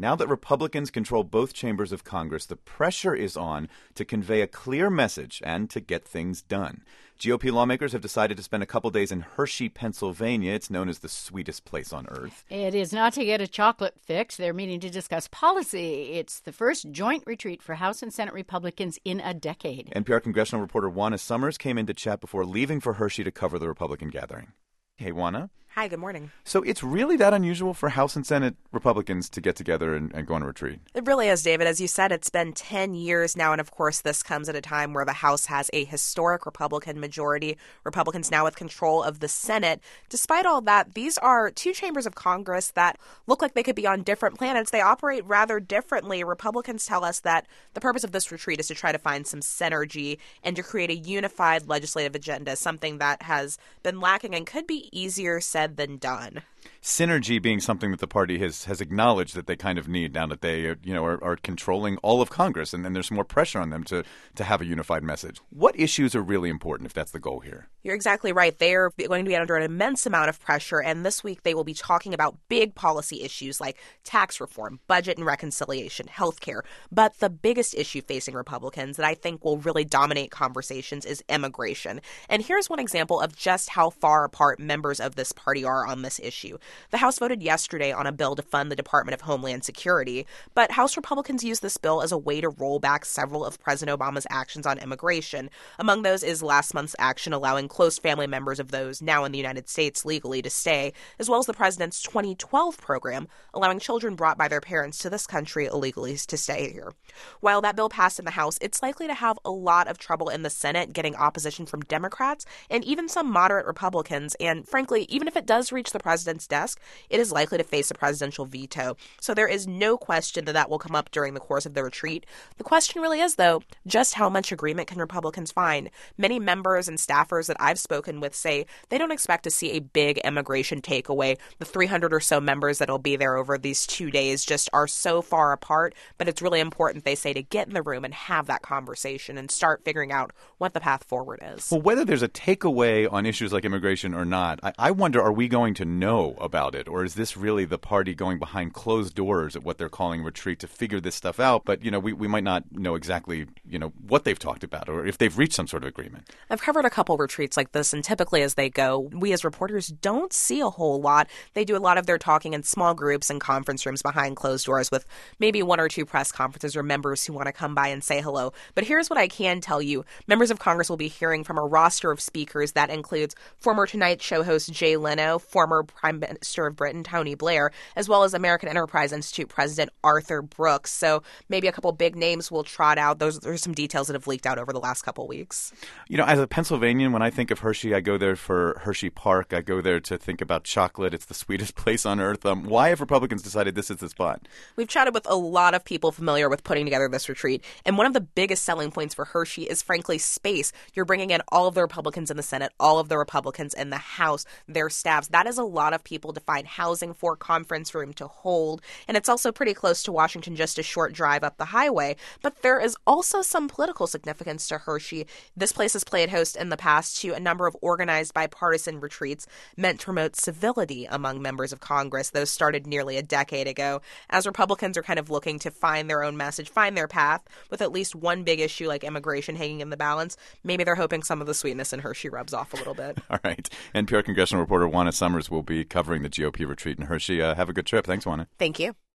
Now that Republicans control both chambers of Congress, the pressure is on to convey a clear message and to get things done. GOP lawmakers have decided to spend a couple days in Hershey, Pennsylvania. It's known as the sweetest place on earth. It is not to get a chocolate fix. They're meeting to discuss policy. It's the first joint retreat for House and Senate Republicans in a decade. NPR congressional reporter Juana Summers came in to chat before leaving for Hershey to cover the Republican gathering. Hey, Juana. Hi, good morning. So it's really that unusual for House and Senate Republicans to get together and go on a retreat? It really is, David. As you said, it's been 10 years now, and of course this comes at a time where the House has a historic Republican majority, Republicans now with control of the Senate. Despite all that, these are two chambers of Congress that look like they could be on different planets. They operate rather differently. Republicans tell us that the purpose of this retreat is to try to find some synergy and to create a unified legislative agenda, something that has been lacking and could be easier said than done. Synergy being something that the party has acknowledged that they kind of need now that they are controlling all of Congress, and then there's more pressure on them to have a unified message. What issues are really important if that's the goal here? You're exactly right. They're going to be under an immense amount of pressure, and this week they will be talking about big policy issues like tax reform, budget and reconciliation, health care. But the biggest issue facing Republicans that I think will really dominate conversations is immigration. And here's one example of just how far apart members of this party are on this issue. The House voted yesterday on a bill to fund the Department of Homeland Security, but House Republicans used this bill as a way to roll back several of President Obama's actions on immigration. Among those is last month's action allowing close family members of those now in the United States legally to stay, as well as the president's 2012 program allowing children brought by their parents to this country illegally to stay here. While that bill passed in the House, it's likely to have a lot of trouble in the Senate getting opposition from Democrats and even some moderate Republicans, and frankly, even if it does reach the president's desk, it is likely to face a presidential veto. So there is no question that will come up during the course of the retreat. The question really is, though, just how much agreement can Republicans find? Many members and staffers that I've spoken with say they don't expect to see a big immigration takeaway. The 300 or so members that will be there over these 2 days just are so far apart, but it's really important, they say, to get in the room and have that conversation and start figuring out what the path forward is. Well, whether there's a takeaway on issues like immigration or not, I wonder, are we going to know about it? Or is this really the party going behind closed doors at what they're calling retreat to figure this stuff out? But, we might not know exactly, what they've talked about or if they've reached some sort of agreement. I've covered a couple retreats like this, and typically as they go, we as reporters don't see a whole lot. They do a lot of their talking in small groups and conference rooms behind closed doors with maybe one or two press conferences or members who want to come by and say hello. But here's what I can tell you. Members of Congress will be hearing from a roster of speakers that includes former Tonight Show host Jay Leno, former Prime Minister of Britain Tony Blair, as well as American Enterprise Institute President Arthur Brooks. So maybe a couple big names will trot out. Those are some details that have leaked out over the last couple weeks. As a Pennsylvanian, when I think of Hershey, I go there for Hershey Park. I go there to think about chocolate. It's the sweetest place on earth. Why have Republicans decided this is the spot? We've chatted with a lot of people familiar with putting together this retreat, and one of the biggest selling points for Hershey is, frankly, space. You're bringing in all of the Republicans in the Senate, all of the Republicans in the House, their staffs. That is a lot of people to find housing for, conference room to hold, and it's also pretty close to Washington, just a short drive up the highway. But there is also some political significance to Hershey. This place has played host in the past to a number of organized bipartisan retreats meant to promote civility among members of Congress. Those started nearly a decade ago. As Republicans are kind of looking to find their own message, find their path, with at least one big issue like immigration hanging in the balance, maybe they're hoping some of the sweetness in Hershey rubs off a little bit. All right. NPR congressional reporter Juana Summers will be covering the GOP retreat in Hershey. Have a good trip. Thanks, Juana. Thank you.